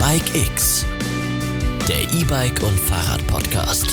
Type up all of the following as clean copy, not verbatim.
Bike X, der E-Bike- und Fahrrad-Podcast.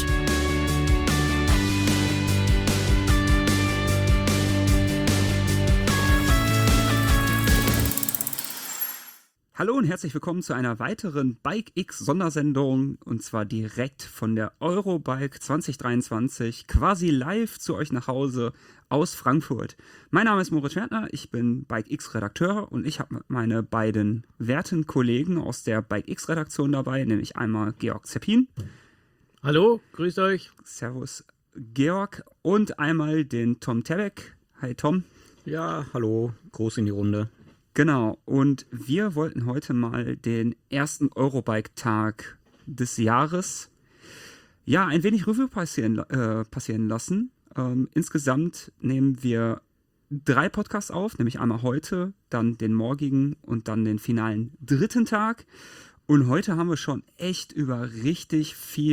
Hallo und herzlich willkommen zu einer weiteren Bike X Sondersendung, und zwar direkt von der Eurobike 2023, quasi live zu euch nach Hause aus Frankfurt. Mein Name ist Moritz Schwertner, ich bin Bike X Redakteur und ich habe meine beiden werten Kollegen aus der Bike X Redaktion dabei, nämlich einmal Georg Zeppin. Hallo, grüßt euch. Servus Georg, und einmal den Tom Tebeck. Hi Tom. Ja, hallo, groß in die Runde. Genau, und wir wollten heute mal den ersten Eurobike-Tag des Jahres ein wenig Revue passieren lassen. Insgesamt nehmen wir 3 Podcasts auf, nämlich einmal heute, dann den morgigen und dann den finalen 3. Tag. Und heute haben wir schon echt über richtig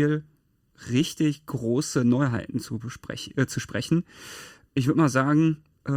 große Neuheiten zu sprechen. Ich würde mal sagen,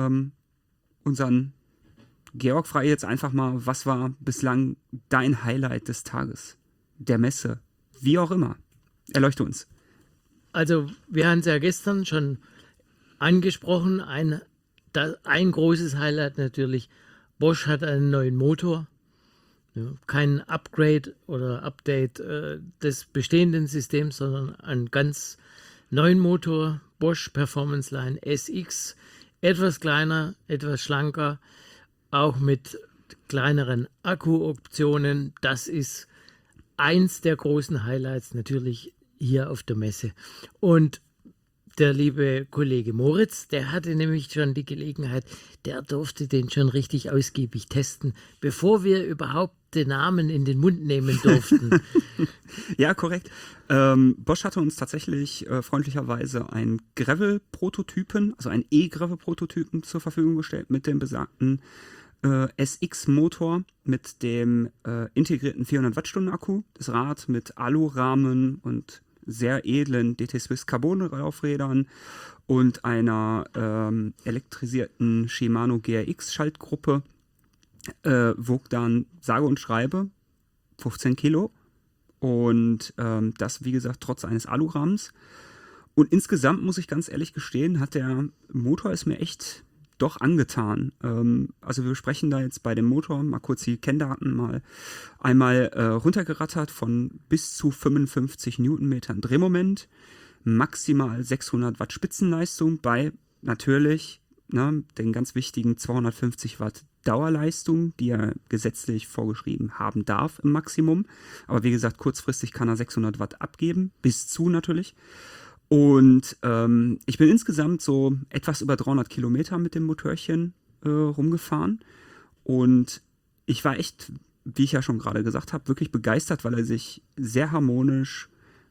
unseren Georg, frage jetzt einfach mal, was war bislang dein Highlight des Tages, der Messe, wie auch immer? Erleuchte uns. Also, wir haben es ja gestern schon angesprochen. Ein großes Highlight natürlich: Bosch hat einen neuen Motor. Ja, kein Upgrade oder Update des bestehenden Systems, sondern einen ganz neuen Motor. Bosch Performance Line SX. Etwas kleiner, etwas schlanker. Auch mit kleineren Akkuoptionen. Das ist eins der großen Highlights natürlich hier auf der Messe. Und der liebe Kollege Moritz, der hatte nämlich schon die Gelegenheit, der durfte den schon richtig ausgiebig testen, bevor wir überhaupt den Namen in den Mund nehmen durften. Ja, korrekt. Bosch hatte uns tatsächlich freundlicherweise einen Gravel-Prototypen, also einen E-Gravel-Prototypen zur Verfügung gestellt mit dem besagten SX-Motor, mit dem integrierten 400 Wattstunden Akku, das Rad mit Alurahmen und sehr edlen DT Swiss Carbon-Laufrädern und einer elektrisierten Shimano GRX-Schaltgruppe, wog dann sage und schreibe 15 Kilo. Und das, wie gesagt, trotz eines Alurahmens. Und insgesamt muss ich ganz ehrlich gestehen, hat der Motor es mir echt doch angetan. Also wir sprechen da jetzt bei dem Motor, mal kurz die Kenndaten mal einmal runtergerattert, von bis zu 55 Newtonmetern Drehmoment, maximal 600 Watt Spitzenleistung bei natürlich den ganz wichtigen 250 Watt Dauerleistung, die er gesetzlich vorgeschrieben haben darf im Maximum. Aber wie gesagt, kurzfristig kann er 600 Watt abgeben, bis zu natürlich. Und ich bin insgesamt so etwas über 300 Kilometer mit dem Motörchen rumgefahren. Und ich war echt, wie ich ja schon gerade gesagt habe, wirklich begeistert, weil er sich sehr harmonisch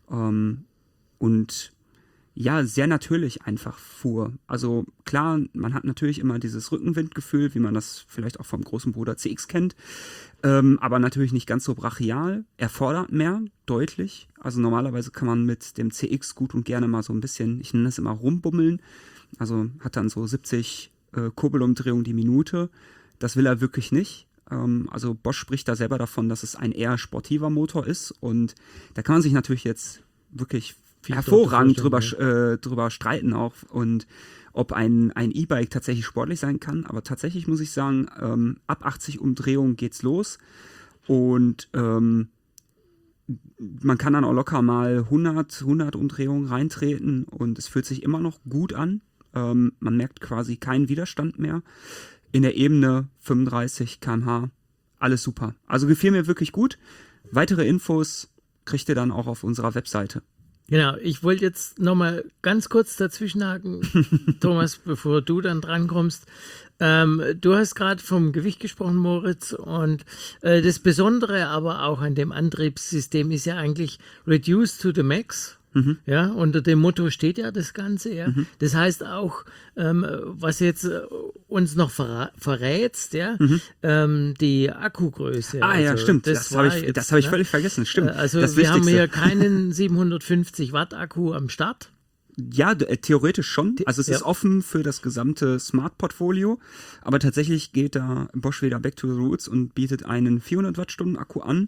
und ja, sehr natürlich einfach fuhr. Also klar, man hat natürlich immer dieses Rückenwindgefühl, wie man das vielleicht auch vom großen Bruder CX kennt, aber natürlich nicht ganz so brachial. Er fordert mehr, deutlich. Also normalerweise kann man mit dem CX gut und gerne mal so ein bisschen, ich nenne das immer rumbummeln, also hat dann so 70 Kurbelumdrehungen die Minute. Das will er wirklich nicht. Also Bosch spricht da selber davon, dass es ein eher sportiver Motor ist, und da kann man sich natürlich jetzt wirklich hervorragend drüber streiten auch, und ob ein E-Bike tatsächlich sportlich sein kann. Aber tatsächlich muss ich sagen, ab 80 Umdrehungen geht's los, und man kann dann auch locker mal 100 Umdrehungen reintreten, und es fühlt sich immer noch gut an. Man merkt quasi keinen Widerstand mehr. In der Ebene 35 km/h, alles super. Also gefiel mir wirklich gut. Weitere Infos kriegt ihr dann auch auf unserer Webseite. Genau, ich wollte jetzt nochmal ganz kurz dazwischenhaken, Thomas, bevor du dann drankommst. Du hast gerade vom Gewicht gesprochen, Moritz, und das Besondere aber auch an dem Antriebssystem ist ja eigentlich Reduce to the Max. Ja, unter dem Motto steht ja das Ganze. Ja. Das heißt auch, was jetzt uns noch verrätst, ja, die Akkugröße. Ja, also, stimmt. Das habe ich völlig vergessen. Stimmt. Also das wir haben hier keinen 750 Watt Akku am Start. Ja, theoretisch schon. Also es ist offen für das gesamte Smart-Portfolio, aber tatsächlich geht da Bosch wieder back to the roots und bietet einen 400 Wattstunden Akku an,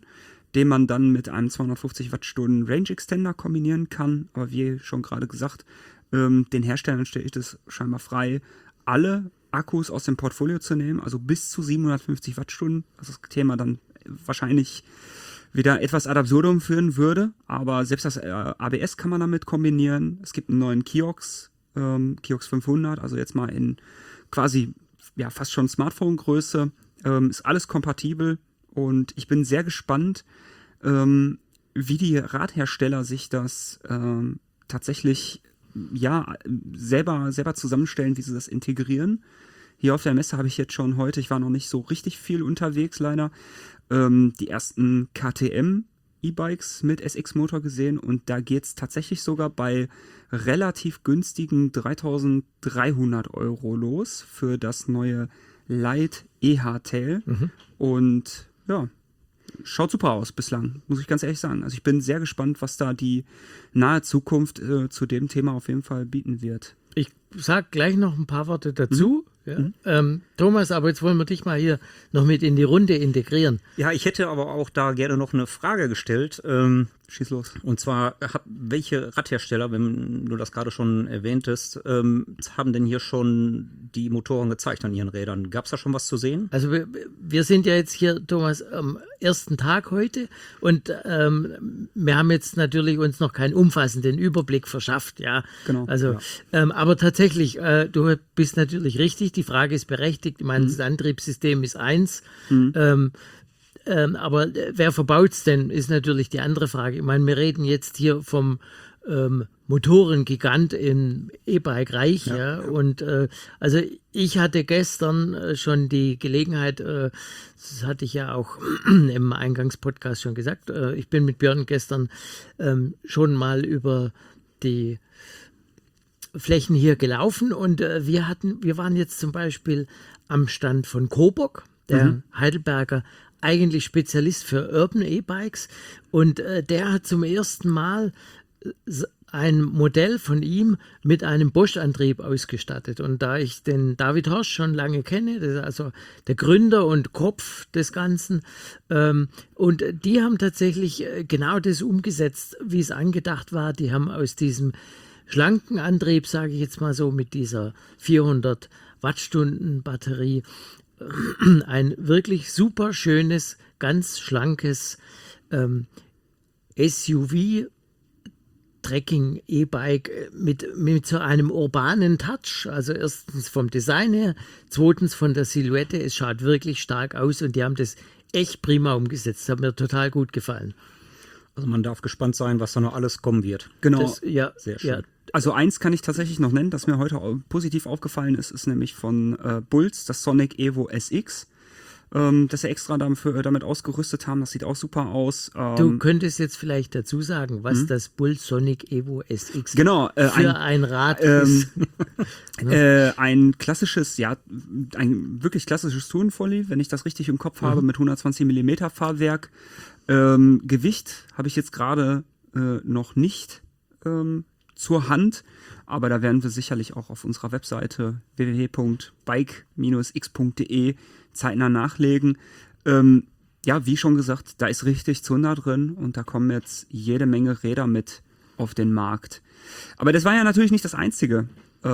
den man dann mit einem 250 Wattstunden Range Extender kombinieren kann. Aber wie schon gerade gesagt, den Herstellern steht es scheinbar frei, alle Akkus aus dem Portfolio zu nehmen, also bis zu 750 Wattstunden. Also das Thema dann wahrscheinlich wieder etwas ad absurdum führen würde, aber selbst das ABS kann man damit kombinieren. Es gibt einen neuen Kiox 500, also jetzt mal in quasi ja fast schon Smartphone-Größe. Ist alles kompatibel und ich bin sehr gespannt, wie die Radhersteller sich das tatsächlich ja selber zusammenstellen, wie sie das integrieren. Hier auf der Messe habe ich jetzt schon heute, ich war noch nicht so richtig viel unterwegs leider, die ersten KTM E-Bikes mit SX-Motor gesehen und da geht es tatsächlich sogar bei relativ günstigen 3.300 € los für das neue Light E-Hardtail und ja, schaut super aus bislang, muss ich ganz ehrlich sagen. Also ich bin sehr gespannt, was da die nahe Zukunft zu dem Thema auf jeden Fall bieten wird. Ich sage gleich noch ein paar Worte dazu. Ja. Thomas, aber jetzt wollen wir dich mal hier noch mit in die Runde integrieren. Ja, ich hätte aber auch da gerne noch eine Frage gestellt. Schieß los. Und zwar, welche Radhersteller, wenn du das gerade schon erwähntest, haben denn hier schon die Motoren gezeigt an ihren Rädern? Gab es da schon was zu sehen? Also wir sind ja jetzt hier, Thomas, am ersten Tag heute und wir haben jetzt natürlich uns noch keinen umfassenden Überblick verschafft. Ja, genau. Also, ja. Aber tatsächlich, du bist natürlich richtig, die Frage ist berechtigt. Ich meine, das Antriebssystem ist eins. Aber wer verbaut es denn, ist natürlich die andere Frage. Ich meine, wir reden jetzt hier vom Motorengigant im E-Bike-Reich. Ja. Und also ich hatte gestern schon die Gelegenheit, das hatte ich ja auch im Eingangspodcast schon gesagt, ich bin mit Björn gestern schon mal über die Flächen hier gelaufen und wir waren jetzt zum Beispiel am Stand von Coburg, der Heidelberger eigentlich Spezialist für Urban E-Bikes und der hat zum ersten Mal ein Modell von ihm mit einem Bosch-Antrieb ausgestattet. Und da ich den David Horsch schon lange kenne, das ist also der Gründer und Kopf des Ganzen, und die haben tatsächlich genau das umgesetzt, wie es angedacht war. Die haben aus diesem schlanken Antrieb, sage ich jetzt mal so, mit dieser 400 Wattstunden Batterie, ein wirklich super schönes, ganz schlankes SUV Trekking-E-Bike mit so einem urbanen Touch. Also erstens vom Design her, zweitens von der Silhouette. Es schaut wirklich stark aus und die haben das echt prima umgesetzt. Das hat mir total gut gefallen. Also man darf gespannt sein, was da noch alles kommen wird. Genau. Das, ja, sehr schön. Ja. Also eins kann ich tatsächlich noch nennen, das mir heute positiv aufgefallen ist, ist nämlich von Bulls, das Sonic Evo SX, das sie extra damit ausgerüstet haben. Das sieht auch super aus. Du könntest jetzt vielleicht dazu sagen, was das Bulls Sonic Evo SX genau, für ein Rad ist. Ein klassisches, ja, ein wirklich klassisches Tourenvolley, wenn ich das richtig im Kopf habe, mit 120 mm Fahrwerk. Gewicht habe ich jetzt gerade noch nicht zur Hand, aber da werden wir sicherlich auch auf unserer Webseite www.bike-x.de zeitnah nachlegen. Ja, wie schon gesagt, da ist richtig Zunder drin und da kommen jetzt jede Menge Räder mit auf den Markt. Aber das war ja natürlich nicht das Einzige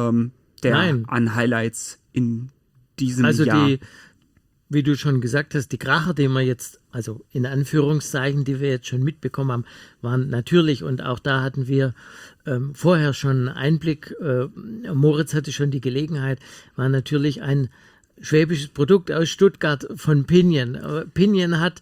an Highlights in diesem Jahr. Also wie du schon gesagt hast, die Kracher, die wir jetzt, also in Anführungszeichen, die wir jetzt schon mitbekommen haben, waren natürlich, und auch da hatten wir vorher schon Einblick, Moritz hatte schon die Gelegenheit, war natürlich ein schwäbisches Produkt aus Stuttgart von Pinion. Pinion hat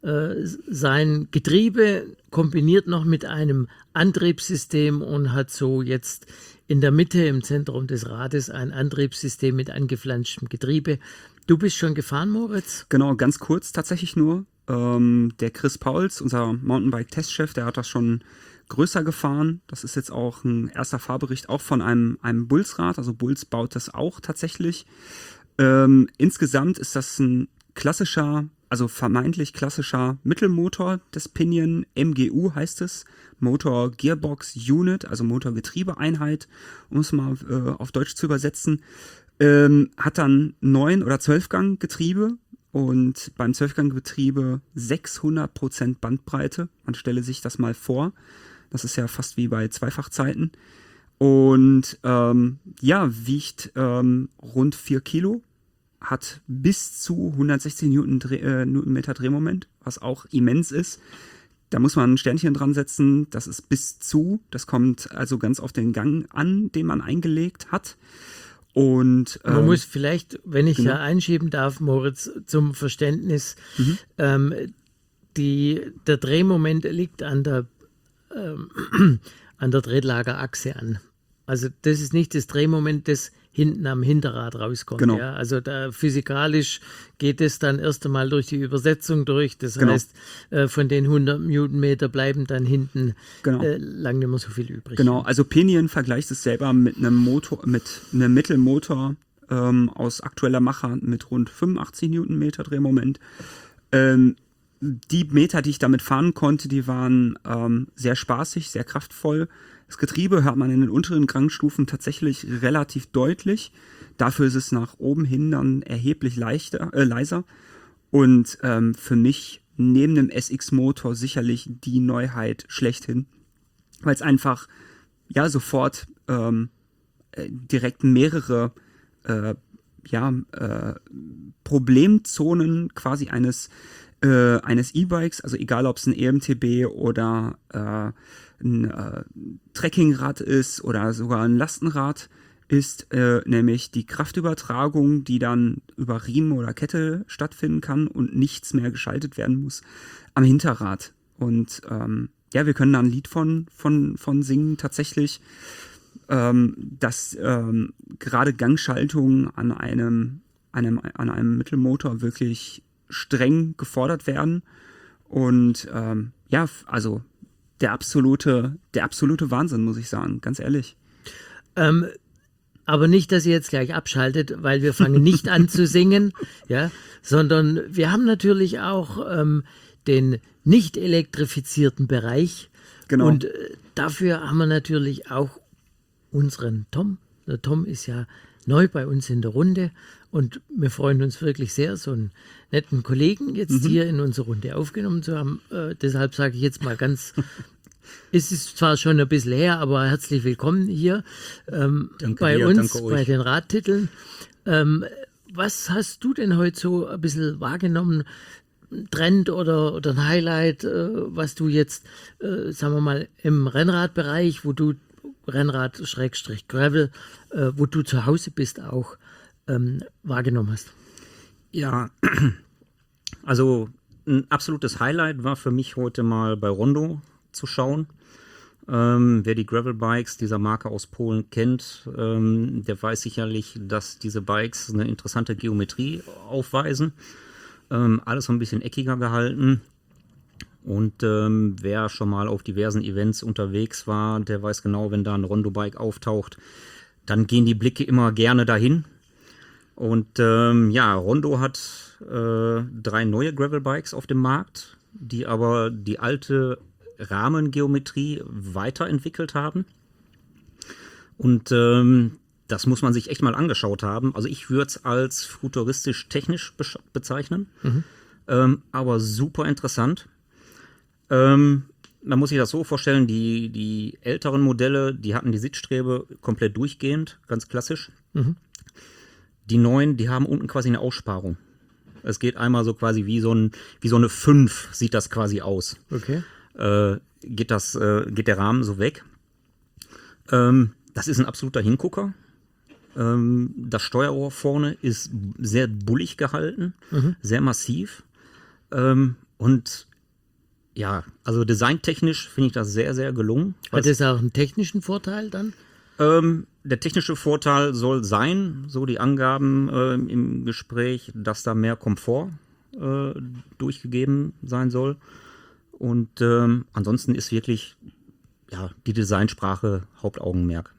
sein Getriebe kombiniert noch mit einem Antriebssystem und hat so jetzt in der Mitte im Zentrum des Rades ein Antriebssystem mit angeflanschtem Getriebe. Du bist schon gefahren, Moritz? Genau, ganz kurz tatsächlich nur. Der Chris Pauls, unser Mountainbike-Testchef, der hat das schon größer gefahren. Das ist jetzt auch ein erster Fahrbericht auch von einem Bulls-Rad. Also Bulls baut das auch tatsächlich. Insgesamt ist das ein klassischer, also vermeintlich klassischer Mittelmotor des Pinion. MGU heißt es. Motor Gearbox Unit, also Motorgetriebeeinheit, um es mal auf Deutsch zu übersetzen. Hat dann 9- oder 12-Gang-Getriebe und beim 12-Gang-Getriebe 600% Bandbreite. Man stelle sich das mal vor. Das ist ja fast wie bei Zweifachzeiten. Und wiegt rund 4 Kilo, hat bis zu 160 Newtonmeter Drehmoment, was auch immens ist. Da muss man ein Sternchen dran setzen, das ist bis zu, das kommt also ganz auf den Gang an, den man eingelegt hat. Und man muss vielleicht, wenn ich genau. da einschieben darf, Moritz, zum Verständnis, der Drehmoment liegt an der Tretlagerachse an. Also das ist nicht das Drehmoment, das hinten am Hinterrad rauskommt. Genau. Ja? Also da physikalisch geht es dann erst einmal durch die Übersetzung durch. Das heißt, von den 100 Newtonmeter bleiben dann hinten lang nicht mehr so viel übrig. Genau, also Pinion vergleicht es selber mit einem Motor, mit einem Mittelmotor aus aktueller Machart mit rund 85 Newtonmeter Drehmoment. Die Meter, die ich damit fahren konnte, die waren sehr spaßig, sehr kraftvoll. Das Getriebe hört man in den unteren Gangstufen tatsächlich relativ deutlich. Dafür ist es nach oben hin dann erheblich leiser. Und für mich neben dem SX-Motor sicherlich die Neuheit schlechthin. Weil es einfach sofort direkt mehrere Problemzonen quasi eines E-Bikes, also egal ob es ein EMTB oder ein Trekkingrad ist oder sogar ein Lastenrad ist, nämlich die Kraftübertragung, die dann über Riemen oder Kette stattfinden kann und nichts mehr geschaltet werden muss am Hinterrad. Und wir können da ein Lied von singen tatsächlich, dass gerade Gangschaltungen an einem Mittelmotor wirklich streng gefordert werden und also der absolute Wahnsinn, muss ich sagen, ganz ehrlich. Aber nicht, dass ihr jetzt gleich abschaltet, weil wir fangen nicht an zu singen, sondern wir haben natürlich auch den nicht elektrifizierten Bereich. Genau. Und dafür haben wir natürlich auch unseren Tom. Der Tom ist ja neu bei uns in der Runde und wir freuen uns wirklich sehr, so einen netten Kollegen jetzt hier in unsere Runde aufgenommen zu haben. Deshalb sage ich jetzt mal ganz, es ist zwar schon ein bisschen her, aber herzlich willkommen hier bei uns, bei den Radtiteln. Was hast du denn heute so ein bisschen wahrgenommen? Trend oder ein Highlight, was du jetzt, sagen wir mal, im Rennradbereich, wo du Rennrad-Gravel, wo du zu Hause bist, auch wahrgenommen hast? Ja, also ein absolutes Highlight war für mich heute mal bei Rondo zu schauen. Wer die Gravel-Bikes dieser Marke aus Polen kennt, der weiß sicherlich, dass diese Bikes eine interessante Geometrie aufweisen. Alles so ein bisschen eckiger gehalten. Und wer schon mal auf diversen Events unterwegs war, der weiß genau, wenn da ein Rondo-Bike auftaucht, dann gehen die Blicke immer gerne dahin. Und Rondo hat 3 neue Gravel-Bikes auf dem Markt, die aber die alte Rahmengeometrie weiterentwickelt haben. Und das muss man sich echt mal angeschaut haben. Also ich würde es als futuristisch-technisch bezeichnen, aber super interessant. Man muss sich das so vorstellen, die älteren Modelle, die hatten die Sitzstrebe komplett durchgehend, ganz klassisch. Die neuen, die haben unten quasi eine Aussparung. Es geht einmal so quasi wie so eine 5 sieht das quasi aus. Okay. Geht der Rahmen so weg. Das ist ein absoluter Hingucker. Das Steuerrohr vorne ist sehr bullig gehalten, sehr massiv. Und ja, also designtechnisch finde ich das sehr, sehr gelungen. Hat das auch einen technischen Vorteil dann? Der technische Vorteil soll sein, so die Angaben im Gespräch, dass da mehr Komfort durchgegeben sein soll. Und ansonsten ist wirklich die Designsprache Hauptaugenmerk.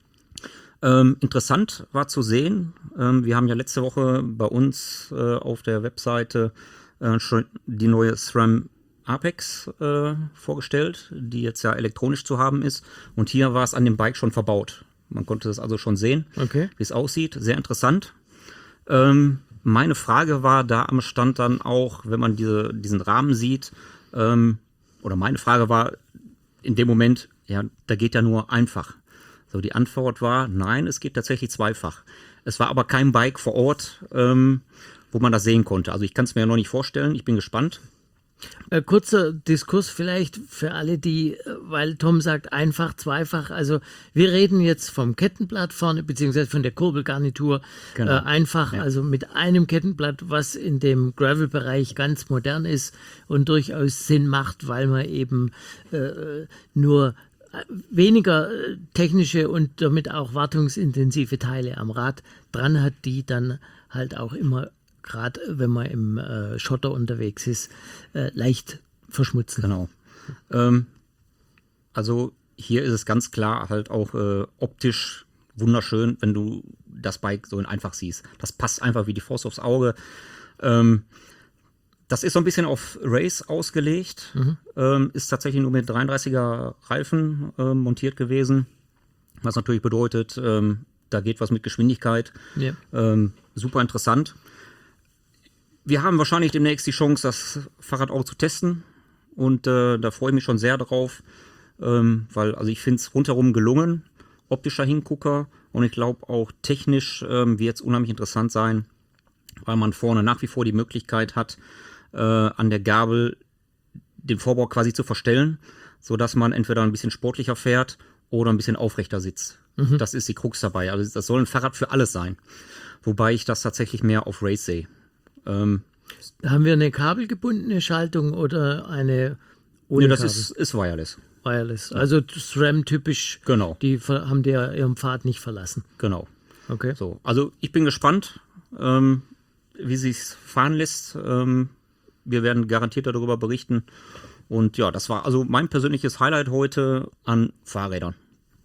Interessant war zu sehen, wir haben ja letzte Woche bei uns auf der Webseite schon die neue SRAM Apex vorgestellt, die jetzt ja elektronisch zu haben ist. Und hier war es an dem Bike schon verbaut. Man konnte es also schon sehen, wie es aussieht. Sehr interessant. Meine Frage war da am Stand dann auch, wenn man diesen Rahmen sieht, oder meine Frage war in dem Moment, ja, da geht ja nur einfach. So, die Antwort war, nein, es geht tatsächlich zweifach. Es war aber kein Bike vor Ort, wo man das sehen konnte. Also ich kann es mir ja noch nicht vorstellen, ich bin gespannt. Kurzer Diskurs vielleicht für alle, die, weil Tom sagt einfach, zweifach, also wir reden jetzt vom Kettenblatt vorne, beziehungsweise von der Kurbelgarnitur, Genau. einfach, Ja. also mit einem Kettenblatt, was in dem Gravel-Bereich ganz modern ist und durchaus Sinn macht, weil man eben nur weniger technische und damit auch wartungsintensive Teile am Rad dran hat, die dann halt auch immer, gerade wenn man im Schotter unterwegs ist, leicht verschmutzen. Genau. Also hier ist es ganz klar halt auch optisch wunderschön, wenn du das Bike so in einfach siehst. Das passt einfach wie die Faust aufs Auge. Das ist so ein bisschen auf Race ausgelegt. Ist tatsächlich nur mit 33er Reifen montiert gewesen. Was natürlich bedeutet, da geht was mit Geschwindigkeit. Ja. Super interessant. Wir haben wahrscheinlich demnächst die Chance, das Fahrrad auch zu testen. Und da freue ich mich schon sehr drauf. Weil also ich finde es rundherum gelungen. Optischer Hingucker. Und ich glaube auch technisch wird es unheimlich interessant sein. Weil man vorne nach wie vor die Möglichkeit hat, an der Gabel den Vorbau quasi zu verstellen, sodass man entweder ein bisschen sportlicher fährt oder ein bisschen aufrechter sitzt. Das ist die Krux dabei. Also das soll ein Fahrrad für alles sein. Wobei ich das tatsächlich mehr auf Race sehe. Haben wir eine kabelgebundene Schaltung oder eine ohne Nee, das Kabel? ist wireless. Wireless. Also SRAM-typisch. Genau. Die haben ihren Pfad nicht verlassen. Genau. Okay. So, also ich bin gespannt, wie sich's fahren lässt. Wir werden garantiert darüber berichten. Und ja, das war also mein persönliches Highlight heute an Fahrrädern.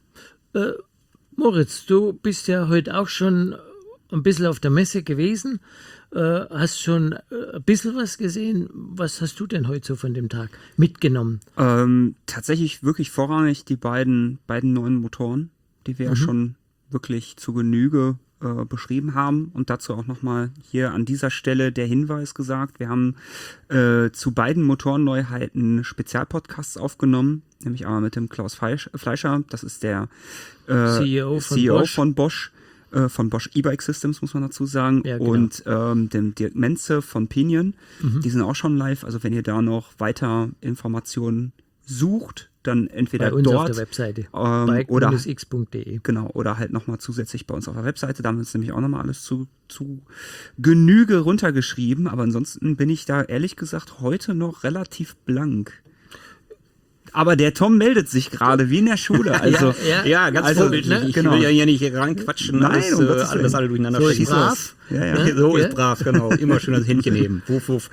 Moritz, du bist ja heute auch schon ein bisschen auf der Messe gewesen. Hast schon ein bisschen was gesehen. Was hast du denn heute so von dem Tag mitgenommen? Tatsächlich wirklich vorrangig die beiden neuen Motoren, die wir ja schon wirklich zu Genüge beschrieben haben. Und dazu auch nochmal hier an dieser Stelle der Hinweis gesagt. Wir haben zu beiden Motorenneuheiten Spezialpodcasts aufgenommen, nämlich einmal mit dem Klaus Fleischer, das ist der CEO von Bosch. Von Bosch E-Bike Systems, muss man dazu sagen. Ja, genau. Und dem Dirk Menze von Pinion. Die sind auch schon live. Also wenn ihr da noch weiter Informationen sucht, dann entweder Bei uns dort auf der Webseite. oder bike-x.de. genau, oder halt nochmal zusätzlich bei uns auf der Webseite. Da haben wir uns nämlich auch nochmal alles zu Genüge runtergeschrieben. Aber ansonsten bin ich da ehrlich gesagt heute noch relativ blank. Aber der Tom meldet sich gerade wie in der Schule. Also, Ja, ganz also, vorbildlich. ne, Ich genau. will ja hier nicht reinquatschen, Nein, alles, um Gottes Willen. alles alle durcheinander So ist schießen. brav. Ja, ja. So Ja. ist brav, genau. Immer schön das Händchen heben. Wuff, wuff.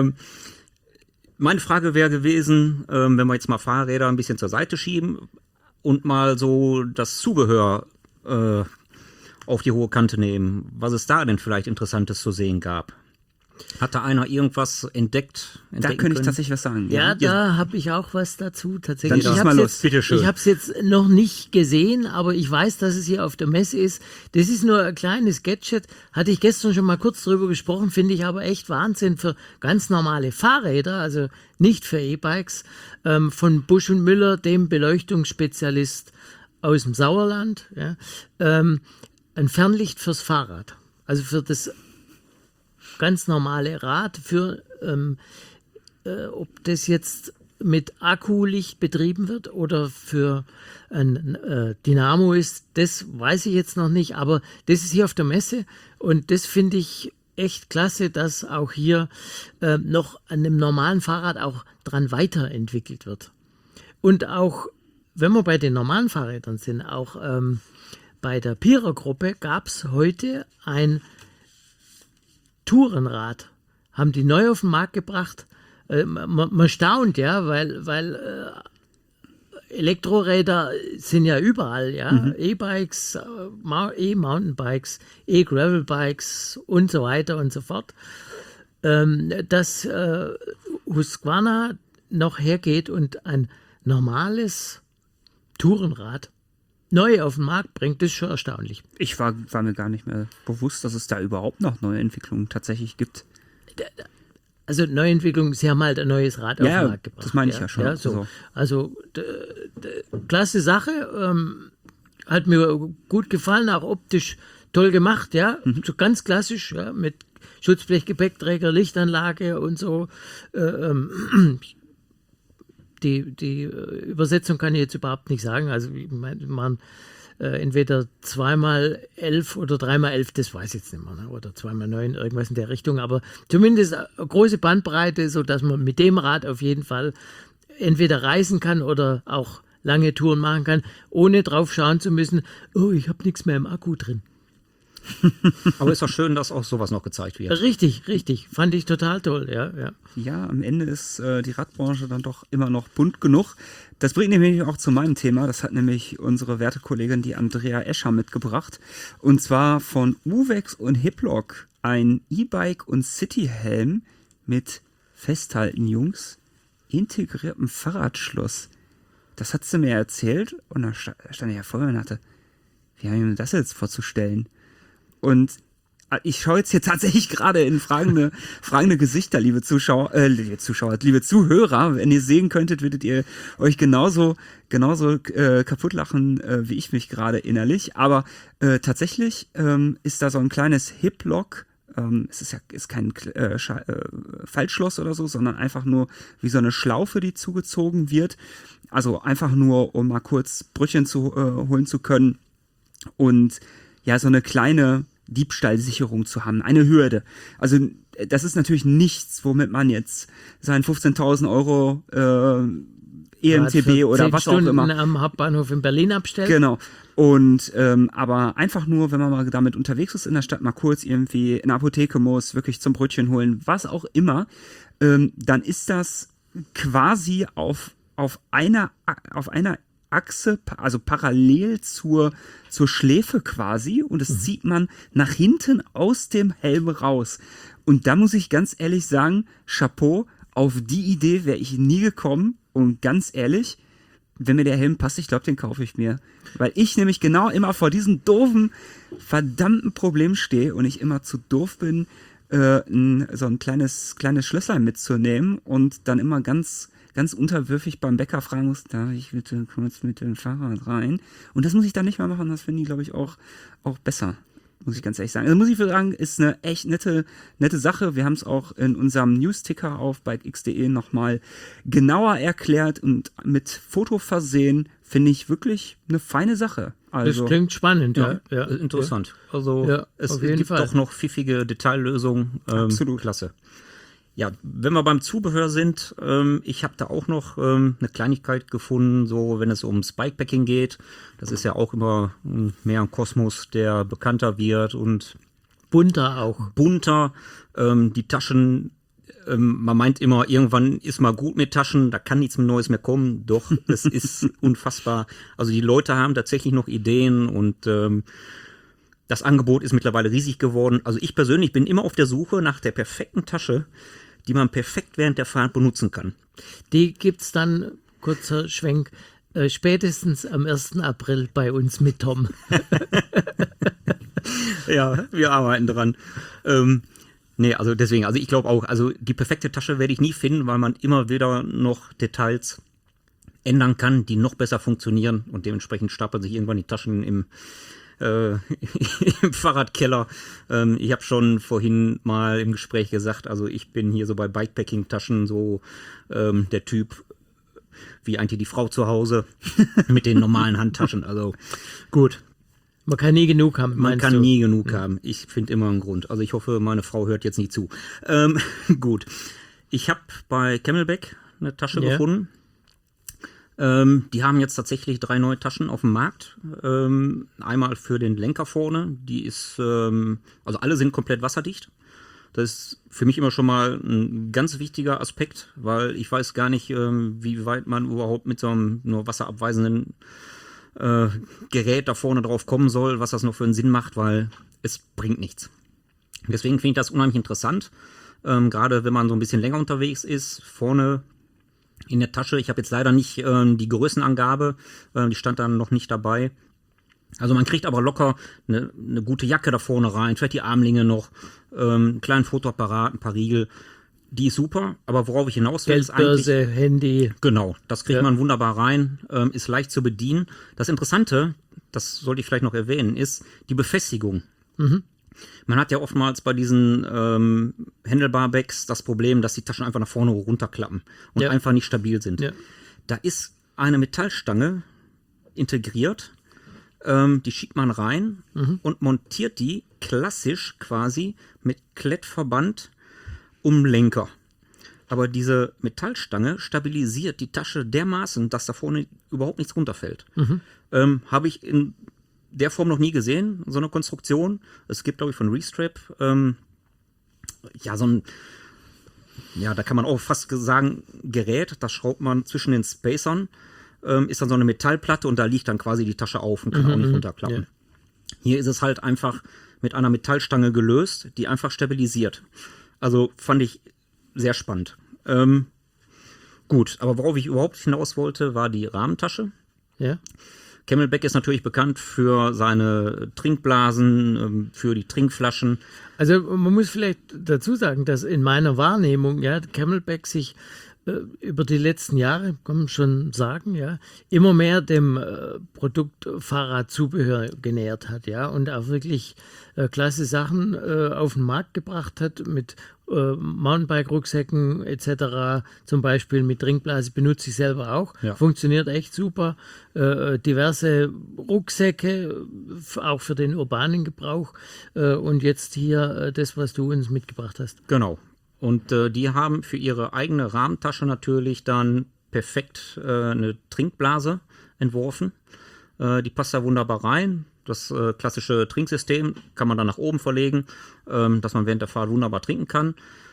Meine Frage wäre gewesen, wenn wir jetzt mal Fahrräder ein bisschen zur Seite schieben und mal so das Zubehör auf die hohe Kante nehmen, was es da denn vielleicht Interessantes zu sehen gab. Hat da einer irgendwas entdeckt? Da könnte ich tatsächlich was sagen. Ja, da habe ich auch was dazu tatsächlich. Dann schieß Ich mal hab's los, jetzt, bitteschön. Ich habe es jetzt noch nicht gesehen, aber ich weiß, dass es hier auf der Messe ist. Das ist nur ein kleines Gadget. Hatte ich gestern schon mal kurz drüber gesprochen, finde ich aber echt Wahnsinn für ganz normale Fahrräder, also nicht für E-Bikes, von Busch und Müller, dem Beleuchtungsspezialist aus dem Sauerland. Ja, ein Fernlicht fürs Fahrrad. Also für das ganz normale Rad, für ob das jetzt mit Akkulicht betrieben wird oder für ein Dynamo ist, das weiß ich jetzt noch nicht, aber das ist hier auf der Messe und das finde ich echt klasse, dass auch hier noch an einem normalen Fahrrad auch dran weiterentwickelt wird. Und auch, wenn wir bei den normalen Fahrrädern sind, auch bei der Pierer-Gruppe gab es heute ein Tourenrad, haben die neu auf den Markt gebracht. Man staunt, ja, weil Elektroräder sind ja überall, ja. E-Bikes, E-Mountainbikes, E-Gravelbikes und so weiter und so fort. Dass Husqvarna noch hergeht und ein normales Tourenrad neu auf den Markt bringt, das ist schon erstaunlich. Ich war mir gar nicht mehr bewusst, dass es da überhaupt noch neue Entwicklungen tatsächlich gibt. Also Neuentwicklung, sie haben halt ein neues Rad auf den Markt gebracht. Das meine ich ja schon. Ja, so. Also klasse Sache, hat mir gut gefallen, auch optisch toll gemacht, ja, so ganz klassisch, ja, mit Schutzblech, Gepäckträger, Lichtanlage und so. Die Übersetzung kann ich jetzt überhaupt nicht sagen. Also man entweder 2x11 oder 3x11, das weiß ich jetzt nicht mehr, ne? Oder 2x9, irgendwas in der Richtung. Aber zumindest eine große Bandbreite, sodass man mit dem Rad auf jeden Fall entweder reisen kann oder auch lange Touren machen kann, ohne drauf schauen zu müssen, oh, ich habe nichts mehr im Akku drin. Aber ist doch schön, dass auch sowas noch gezeigt wird. Richtig. Fand ich total toll, ja. Ja, am Ende ist die Radbranche dann doch immer noch bunt genug. Das bringt nämlich auch zu meinem Thema. Das hat nämlich unsere werte Kollegin, die Andrea Escher, mitgebracht. Und zwar von Uvex und Hiplock ein E-Bike und Cityhelm mit, festhalten, Jungs, integriertem Fahrradschloss. Das hat sie mir erzählt und da stand ich ja vor mir und dachte, wie haben wir das jetzt vorzustellen? Und ich schaue jetzt hier tatsächlich gerade in fragende Gesichter, liebe Zuhörer. Wenn ihr sehen könntet, würdet ihr euch genauso kaputt lachen, wie ich mich gerade innerlich. Aber tatsächlich ist da so ein kleines Hip-Lock. Es ist kein Faltschloss oder so, sondern einfach nur wie so eine Schlaufe, die zugezogen wird. Also einfach nur, um mal kurz Brötchen holen zu können. Und ja, so eine kleine Diebstahlsicherung zu haben, eine Hürde. Also das ist natürlich nichts, womit man jetzt seinen 15.000 Euro EMTB oder was auch immer am Hauptbahnhof in Berlin abstellt. Genau. Und aber einfach nur, wenn man mal damit unterwegs ist in der Stadt, mal kurz irgendwie in eine Apotheke muss, wirklich zum Brötchen holen, was auch immer, dann ist das quasi auf einer Achse, also parallel zur Schläfe quasi, und das zieht man nach hinten aus dem Helm raus. Und da muss ich ganz ehrlich sagen, Chapeau, auf die Idee wäre ich nie gekommen. Und ganz ehrlich, wenn mir der Helm passt, ich glaube, den kaufe ich mir. Weil ich nämlich genau immer vor diesem doofen, verdammten Problem stehe und ich immer zu doof bin, so ein kleines Schlösser mitzunehmen und dann immer ganz unterwürfig beim Bäcker fragen muss, darf ich bitte kurz mit dem Fahrrad rein? Und das muss ich dann nicht mehr machen, das finde ich, glaube ich, auch besser, muss ich ganz ehrlich sagen. Also muss ich sagen, ist eine echt nette Sache. Wir haben es auch in unserem News-Ticker auf bikex.de nochmal genauer erklärt und mit Foto versehen, finde ich wirklich eine feine Sache. Also, das klingt spannend, ja. Interessant. Also es gibt doch noch pfiffige Detaillösungen. Absolut. Klasse. Ja, wenn wir beim Zubehör sind, ich habe da auch noch eine Kleinigkeit gefunden, so wenn es ums Bikepacking geht. Das ist ja auch immer mehr ein Kosmos, der bekannter wird und bunter auch. Bunter, die Taschen, man meint immer, irgendwann ist mal gut mit Taschen, da kann nichts mehr Neues mehr kommen. Doch, es ist unfassbar. Also die Leute haben tatsächlich noch Ideen und das Angebot ist mittlerweile riesig geworden. Also ich persönlich bin immer auf der Suche nach der perfekten Tasche, die man perfekt während der Fahrt benutzen kann. Die gibt es dann, kurzer Schwenk, spätestens am 1. April bei uns mit Tom. Ja, wir arbeiten dran. Nee, also deswegen, also ich glaube auch, also die perfekte Tasche werde ich nie finden, weil man immer wieder noch Details ändern kann, die noch besser funktionieren und dementsprechend stapeln sich irgendwann die Taschen im Fahrradkeller. Ich habe schon vorhin mal im Gespräch gesagt, also ich bin hier so bei Bikepacking-Taschen so der Typ wie eigentlich die Frau zu Hause mit den normalen Handtaschen. Also gut. Man kann nie genug haben. Man kann nie genug haben. Ich finde immer einen Grund. Also ich hoffe, meine Frau hört jetzt nicht zu. Gut. Ich habe bei Camelback eine Tasche gefunden. Die haben jetzt tatsächlich 3 neue Taschen auf dem Markt. Einmal für den Lenker vorne. Die ist, also alle sind komplett wasserdicht. Das ist für mich immer schon mal ein ganz wichtiger Aspekt, weil ich weiß gar nicht, wie weit man überhaupt mit so einem nur wasserabweisenden Gerät da vorne drauf kommen soll, was das noch für einen Sinn macht, weil es bringt nichts. Deswegen finde ich das unheimlich interessant. Gerade wenn man so ein bisschen länger unterwegs ist, vorne in der Tasche. Ich habe jetzt leider nicht die Größenangabe, die stand dann noch nicht dabei. Also man kriegt aber locker eine gute Jacke da vorne rein, vielleicht die Armlinge noch, einen kleinen Fotoapparat, ein paar Riegel. Die ist super, aber worauf ich hinaus will, ist eigentlich... Geldbörse, Handy. Genau, das kriegt man wunderbar rein, ist leicht zu bedienen. Das Interessante, das sollte ich vielleicht noch erwähnen, ist die Befestigung. Man hat ja oftmals bei diesen Handlebar-Bags das Problem, dass die Taschen einfach nach vorne runterklappen und einfach nicht stabil sind. Ja. Da ist eine Metallstange integriert, die schiebt man rein und montiert die klassisch quasi mit Klettverband um Lenker. Aber diese Metallstange stabilisiert die Tasche dermaßen, dass da vorne überhaupt nichts runterfällt. Habe ich in der Form noch nie gesehen, so eine Konstruktion. Es gibt, glaube ich, von Restrap da kann man auch fast sagen, Gerät, das schraubt man zwischen den Spacern, ist dann so eine Metallplatte und da liegt dann quasi die Tasche auf und kann auch nicht runterklappen. Ja. Hier ist es halt einfach mit einer Metallstange gelöst, die einfach stabilisiert. Also fand ich sehr spannend. Gut, aber worauf ich überhaupt hinaus wollte, war die Rahmentasche. Ja. CamelBak ist natürlich bekannt für seine Trinkblasen, für die Trinkflaschen. Also man muss vielleicht dazu sagen, dass in meiner Wahrnehmung CamelBak sich über die letzten Jahre, kann man schon sagen, immer mehr dem Produkt Fahrradzubehör genähert hat, und auch wirklich klasse Sachen auf den Markt gebracht hat mit Mountainbike-Rucksäcken etc., zum Beispiel mit Trinkblase, benutze ich selber auch, funktioniert echt super. Diverse Rucksäcke, auch für den urbanen Gebrauch, und jetzt hier das, was du uns mitgebracht hast. Genau. Und die haben für ihre eigene Rahmentasche natürlich dann perfekt eine Trinkblase entworfen. Die passt da wunderbar rein. Das klassische Trinksystem kann man dann nach oben verlegen, dass man während der Fahrt wunderbar trinken kann.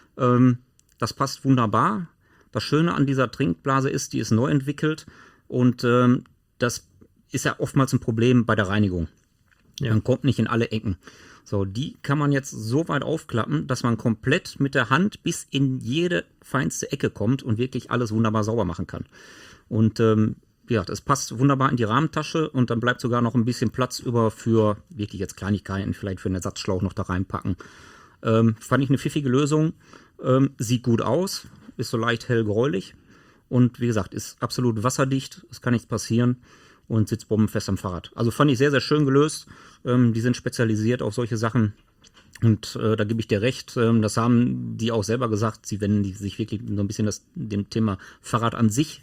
Das passt wunderbar. Das Schöne an dieser Trinkblase ist, die ist neu entwickelt und das ist ja oftmals ein Problem bei der Reinigung. Man kommt nicht in alle Ecken. So, die kann man jetzt so weit aufklappen, dass man komplett mit der Hand bis in jede feinste Ecke kommt und wirklich alles wunderbar sauber machen kann. Und das passt wunderbar in die Rahmentasche und dann bleibt sogar noch ein bisschen Platz über für wirklich jetzt Kleinigkeiten, vielleicht für einen Ersatzschlauch noch da reinpacken. Fand ich eine pfiffige Lösung. Sieht gut aus, ist so leicht hellgräulich und wie gesagt, ist absolut wasserdicht, es kann nichts passieren. Und sitzt bombenfest am Fahrrad. Also fand ich sehr, sehr schön gelöst. Die sind spezialisiert auf solche Sachen. Und da gebe ich dir recht. Das haben die auch selber gesagt. Sie wenden sich wirklich so ein bisschen dem Thema Fahrrad an sich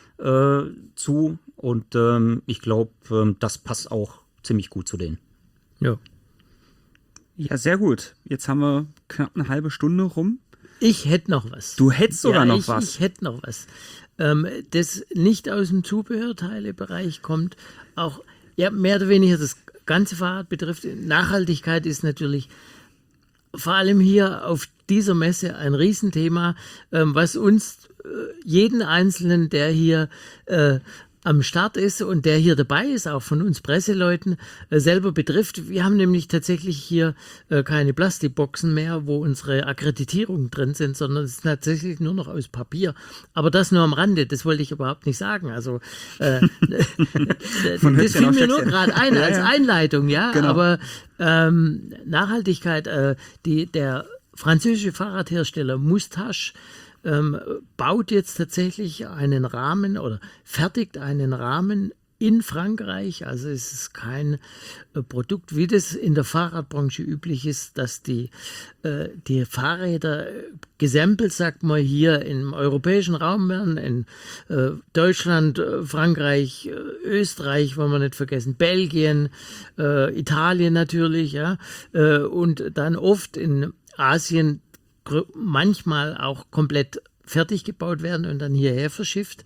zu. Und ich glaube, das passt auch ziemlich gut zu denen. Ja. Ja, sehr gut. Jetzt haben wir knapp eine halbe Stunde rum. Ich hätte noch was. Du hättest sogar noch was. Ich hätte noch was. Das nicht aus dem Zubehörteilebereich kommt, auch mehr oder weniger das ganze Fahrrad betrifft. Nachhaltigkeit ist natürlich vor allem hier auf dieser Messe ein Riesenthema, was uns jeden Einzelnen, der hier am Start ist und der hier dabei ist, auch von uns Presseleuten, selber betrifft. Wir haben nämlich tatsächlich hier keine Plastikboxen mehr, wo unsere Akkreditierungen drin sind, sondern es ist tatsächlich nur noch aus Papier. Aber das nur am Rande, das wollte ich überhaupt nicht sagen. Also das fiel mir nur gerade ein als Einleitung, Genau. Aber Nachhaltigkeit, der französische Fahrradhersteller Moustache baut jetzt tatsächlich einen Rahmen oder fertigt einen Rahmen in Frankreich. Also es ist kein Produkt, wie das in der Fahrradbranche üblich ist, dass die Fahrräder gesampelt, sagt man, hier im europäischen Raum werden, in Deutschland, Frankreich, Österreich, wollen wir nicht vergessen, Belgien, Italien natürlich, und dann oft in Asien manchmal auch komplett fertig gebaut werden und dann hierher verschifft,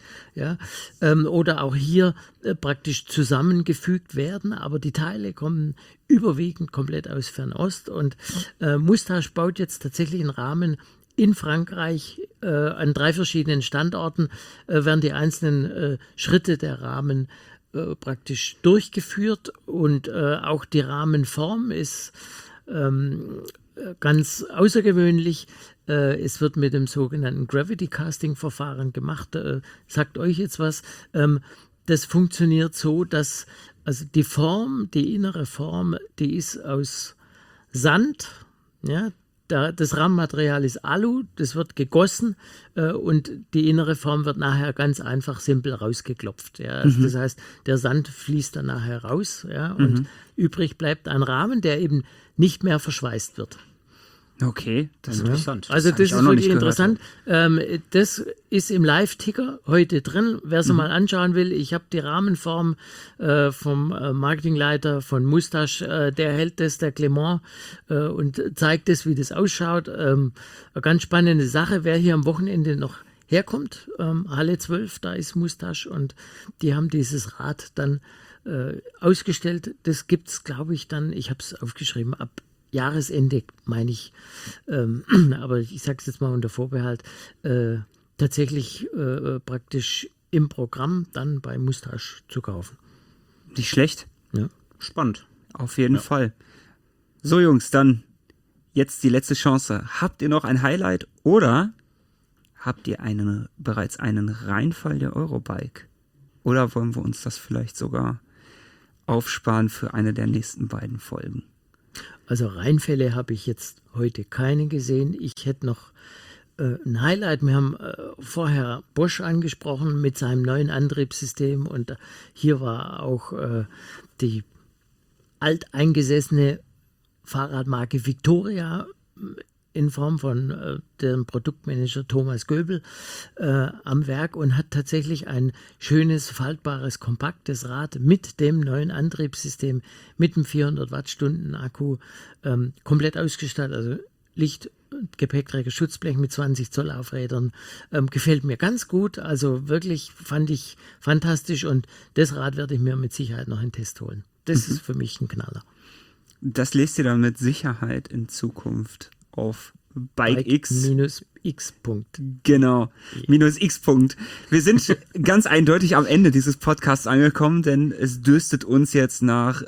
oder auch hier praktisch zusammengefügt werden, aber die Teile kommen überwiegend komplett aus Fernost und Moustache baut jetzt tatsächlich einen Rahmen in Frankreich, an 3 verschiedenen Standorten werden die einzelnen Schritte der Rahmen praktisch durchgeführt und auch die Rahmenform ist ganz außergewöhnlich. Es wird mit dem sogenannten Gravity Casting Verfahren gemacht. Sagt euch jetzt was. das funktioniert so, dass also die Form, die innere Form, die ist aus Sand, ja, das Rahmenmaterial ist Alu, das wird gegossen und die innere Form wird nachher ganz einfach simpel rausgeklopft. Ja. Also das heißt, der Sand fließt dann nachher raus, ja, und übrig bleibt ein Rahmen, der eben nicht mehr verschweißt wird. Okay, das ist interessant. Also das hab ich ist auch noch wirklich nicht gehört. interessant. Das ist im Live-Ticker heute drin. Wer sie mal anschauen will, ich habe die Rahmenform vom Marketingleiter von Mustache, der hält das, der Clement, und zeigt das, wie das ausschaut. Eine ganz spannende Sache. Wer hier am Wochenende noch herkommt, Halle 12, da ist Mustache und die haben dieses Rad dann ausgestellt. Das gibt es, glaube ich, dann, ich habe es aufgeschrieben, ab Jahresende, meine ich, aber ich sage es jetzt mal unter Vorbehalt, tatsächlich praktisch im Programm dann bei Mustache zu kaufen. Nicht schlecht. Ja. Spannend. Auf jeden Fall. So, Jungs, dann jetzt die letzte Chance. Habt ihr noch ein Highlight oder habt ihr bereits einen Reinfall der Eurobike? Oder wollen wir uns das vielleicht sogar aufsparen für eine der nächsten beiden Folgen? Also Reinfälle habe ich jetzt heute keine gesehen. Ich hätte noch ein Highlight. Wir haben vorher Bosch angesprochen mit seinem neuen Antriebssystem und hier war auch die alteingesessene Fahrradmarke Victoria in Form von dem Produktmanager Thomas Göbel am Werk und hat tatsächlich ein schönes, faltbares, kompaktes Rad mit dem neuen Antriebssystem, mit dem 400 Wattstunden Akku, komplett ausgestattet, also Licht, Gepäckträger, Schutzblech mit 20 Zoll Laufrädern, gefällt mir ganz gut, also wirklich fand ich fantastisch und das Rad werde ich mir mit Sicherheit noch in Test holen. Das ist für mich ein Knaller. Das lest ihr dann mit Sicherheit in Zukunft auf Bike X. Bike-X. Genau, -X. Wir sind ganz eindeutig am Ende dieses Podcasts angekommen, denn es dürstet uns jetzt nach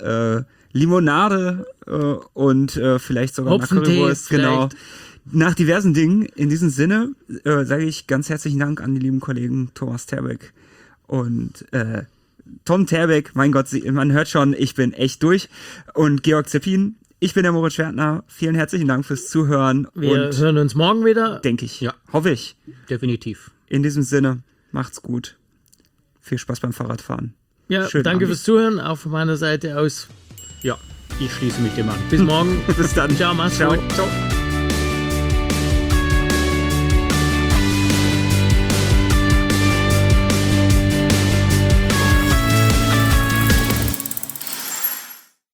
Limonade und vielleicht sogar nach Hopfentee, Currywurst. Genau. Nach diversen Dingen. In diesem Sinne sage ich ganz herzlichen Dank an die lieben Kollegen Thomas Terbeck und Tom Terbeck. Mein Gott, man hört schon, ich bin echt durch. Und Georg Zeppin. Ich bin der Moritz Schwertner. Vielen herzlichen Dank fürs Zuhören. Wir hören uns morgen wieder. Denke ich. Ja. Hoffe ich. Definitiv. In diesem Sinne, macht's gut. Viel Spaß beim Fahrradfahren. Ja, Schönen danke Abend. fürs Zuhören. Auch von meiner Seite aus. Ja, ich schließe mich dem an. Bis morgen. Bis dann. Ciao, mach's Ciao. gut. Ciao.